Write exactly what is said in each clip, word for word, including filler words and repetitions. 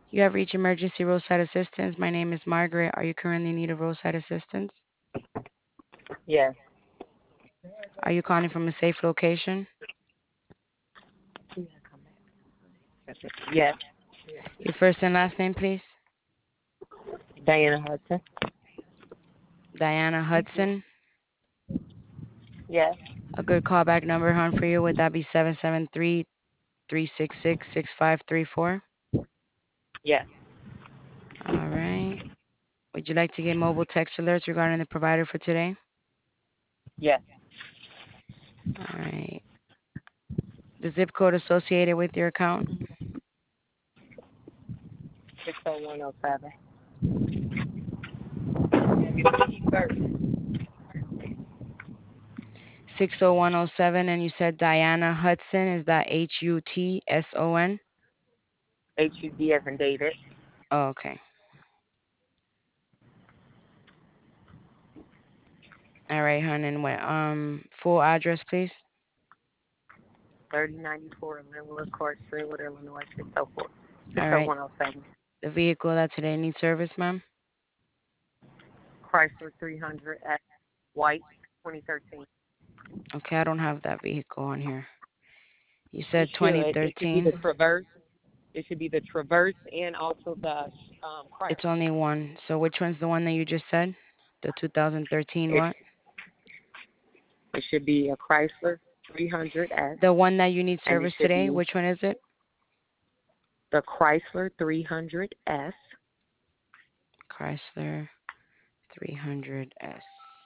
You have reached emergency roadside assistance. My name is Margaret. Are you currently in need of roadside assistance? Yes. Are you calling from a safe location? Yes. Your first and last name, please. Diana Hudson. Diana Hudson. Yes. A good callback number, hon, for you. Would that be seven seven three, three six six, six five three four? Yes. All right. Would you like to get mobile text alerts regarding the provider for today? Yes. All right. The zip code associated with your account? Six oh one oh seven. six oh one oh seven, and you said Diana Hudson. Is that H U T S O N? H U D as in David. Oh, okay. All right, hon. And what, um, full address, please? Thirty ninety four Linwood Court, Greenwood, Illinois. Six oh four. Six All oh right. one oh seven. The vehicle that today needs service, ma'am? Chrysler three hundred at White, twenty thirteen. Okay, I don't have that vehicle on here. You You said should. It should be twenty thirteen. the Traverse. It should be the Traverse and also the um, It's Chrysler. only one. So which one's the one that you just said? The two thousand thirteen It what? it should be a Chrysler three hundred S, The one that you need and it service should today, be which one is it? the Chrysler three hundred S, Chrysler three hundred S.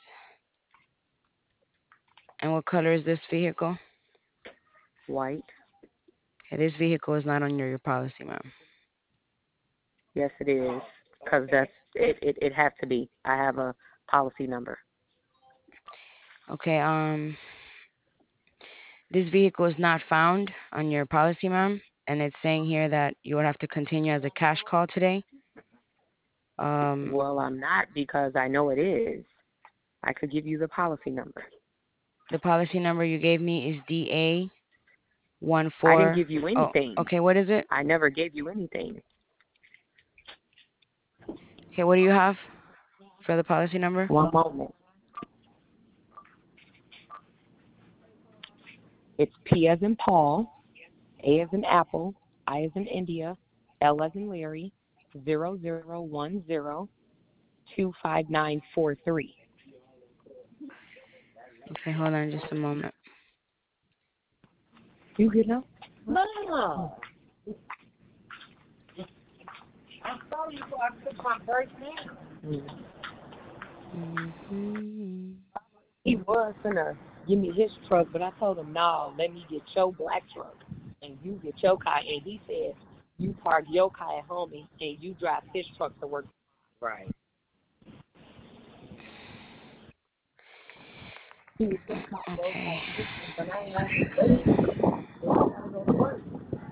And what color is this vehicle? white. Okay, this vehicle is not on your, your policy, ma'am. Yes, it is, because that's it, it. It has to be. I have a policy number. Okay, um, this vehicle is not found on your policy, ma'am, and it's saying here that you would have to continue as a cash call today. Um, Well, I'm not because I know it is. I could give you the policy number. the policy number you gave me is D A one I didn't four. give you Oh, anything. okay. What is it? I never gave you anything. Okay, what do you have for the policy number? One moment. It's P as in Paul, A as in Apple, I as in India, L as in Larry, zero zero one zero two five nine four three. Okay, hold on just a moment. You good now? No. I saw you so I took my break now. Hmm. He was gonna give me his truck, but I told him, no, let me get your black truck and you get your car. And he said, you park your car at home and and you drive his truck to work. Right. He was gonna park your car Okay. at his truck, but I ain't have to say it. So I gotta go to work.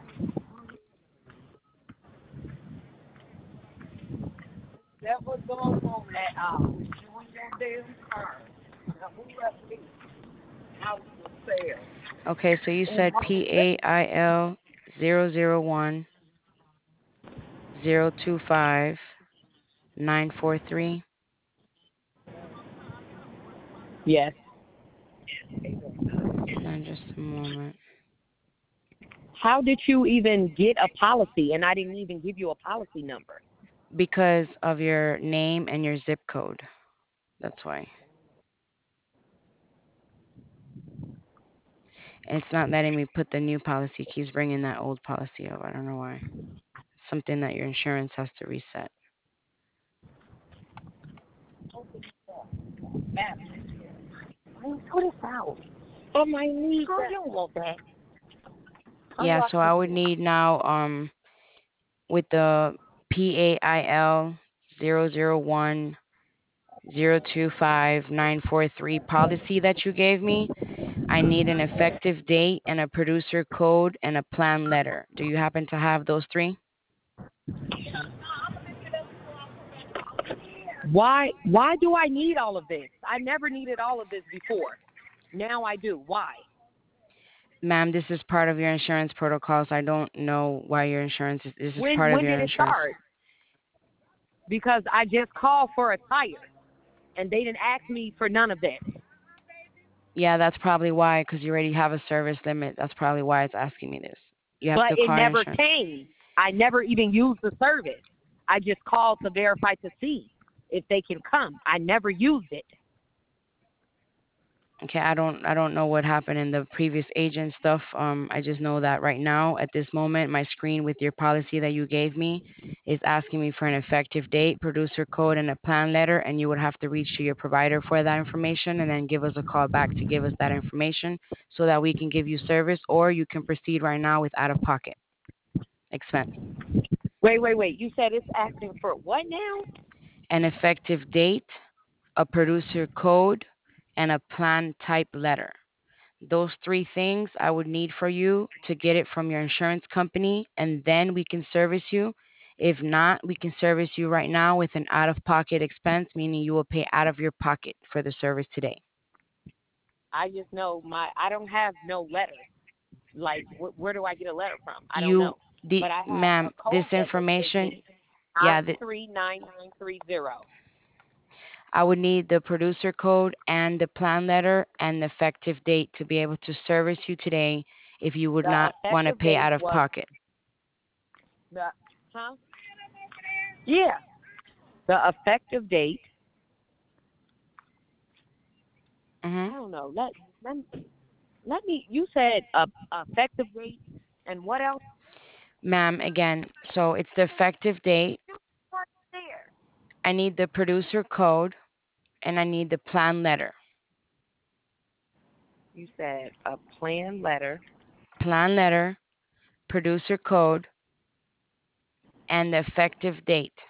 That was going on that hour. You and your damn car. Now who left me? House for sale. Okay, so you And said mama, P A I L zero zero one zero two five nine four three. yes. Hold on just a moment. How did you even get a policy and I didn't even give you a policy number? Because of your name and your zip code. That's why. And it's not letting me put the new policy. It keeps bringing that old policy up. I don't know why. Something that your insurance has to reset. Put this out. On my knees. Girl, you don't want that. Yeah, Unlock so the I would door. need now um with the P A I L zero zero one zero two five nine four three policy that you gave me. I need an effective date and a producer code and a plan letter. Do you happen to have those three? Why why do I need all of this? I never needed all of this before. Now I do. Why? Ma'am, this is part of your insurance protocols. I don't know why your insurance is. This is When part of when your did it insurance. start? Because I just called for a tire, and they didn't ask me for none of that. Yeah, that's probably why, because you already have a service limit. That's probably why it's asking me this. You have But to it call your never insurance. came. I never even used the service. I just called to verify to see if they can come. I never used it. Okay, I don't I don't know what happened in the previous agent stuff. Um, I just know that right now, at this moment, my screen with your policy that you gave me is asking me for an effective date, producer code, and a plan letter, and you would have to reach to your provider for that information and then give us a call back to give us that information so that we can give you service, or you can proceed right now with out of pocket expense. Wait, wait, wait. You said it's asking for what now? An effective date, a producer code, and a plan type letter. Those three things I would need for you to get it from your insurance company, and then we can service you. If not, we can service you right now with an out of pocket expense, meaning you will pay out of your pocket for the service today. I just know my. I don't have no letter. Like, wh- where do I get a letter from? I don't You, know. the But I have a ma'am, code this that they gave information, me, yeah, nine the, three nine nine three zero. I would need the producer code and the plan letter and the effective date to be able to service you today if you would The not want to effective pay date out of was pocket. the huh? Yeah. The effective date. Hmm. I don't know. Let let let me. You said a effective date, and what else? Ma'am, again, so it's the effective date. Right there. I need the producer code and I need the plan letter. You said a plan letter. Plan letter, producer code, and the effective date.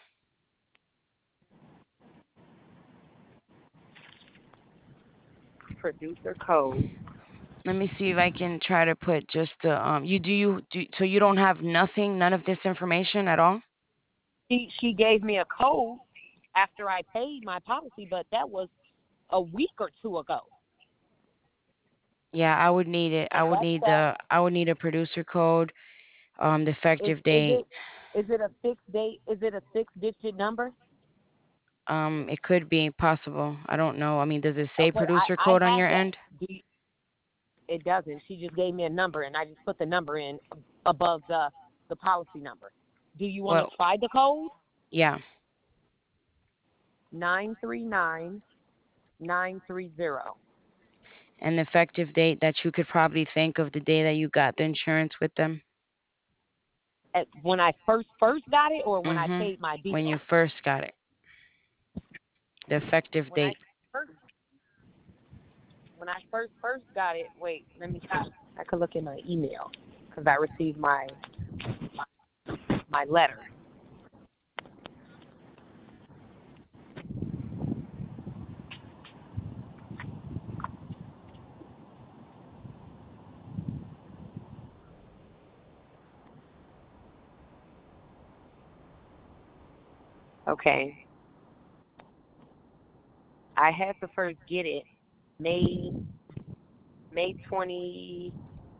Producer code. Let me see if I can try to put just the um you do you do so you don't have nothing, none of this information at all? She she gave me a code after I paid my policy, but that was a week or two ago. Yeah, I would need it. I And would that's need that. the I would need a producer code, um the Is effective is date. it is it a six date? Is it a six digit number? Um it could be possible. I don't know. I mean, does it say Okay, I producer I code on have your that. end? Do you, it doesn't. She just gave me a number, and I just put the number in above the the policy number. Do you want to Well, try the code? yeah. Nine three nine nine three zero. An effective date that you could probably think of the day that you got the insurance with them. At when I first first got it, or when I Mhm. paid my When you bill. first got it. The effective When I date. first when I first first got it. Wait, let me see. I could look in my email because I received my my letter. Okay, I had to first get it May May twenty.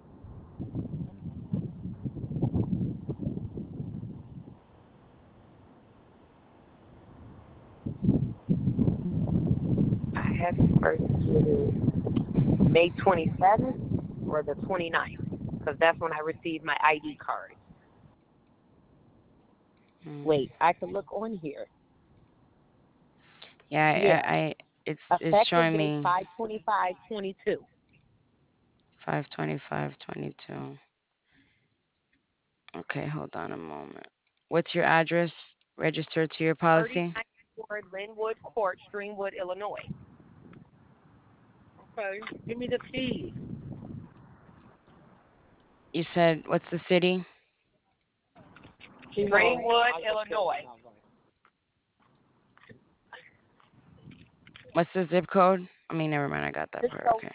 I had to first get it May twenty seventh or the twenty ninth because that's when I received my I D card. Mm. Wait, I could look on here. Yeah, Yeah, I, I it's it's effective showing date me five twenty five twenty two. five twenty-five twenty-two. Okay, hold on a moment. What's your address registered to your Thirty policy? nine Ward Linwood Court, Streamwood, Illinois. Okay, give me the key. You said what's the city? Streamwood, Illinois. What's the zip code? I mean, never mind. I got that Six part. oh Okay.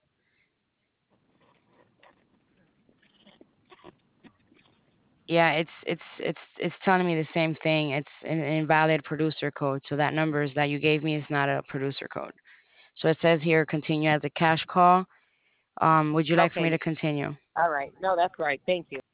Yeah, it's it's it's it's telling me the same thing. It's an invalid producer code. So that numbers that you gave me is not a producer code. So it says here continue as a cash call. Um, would you like for me Okay. to continue? All right. No, that's right. Thank you.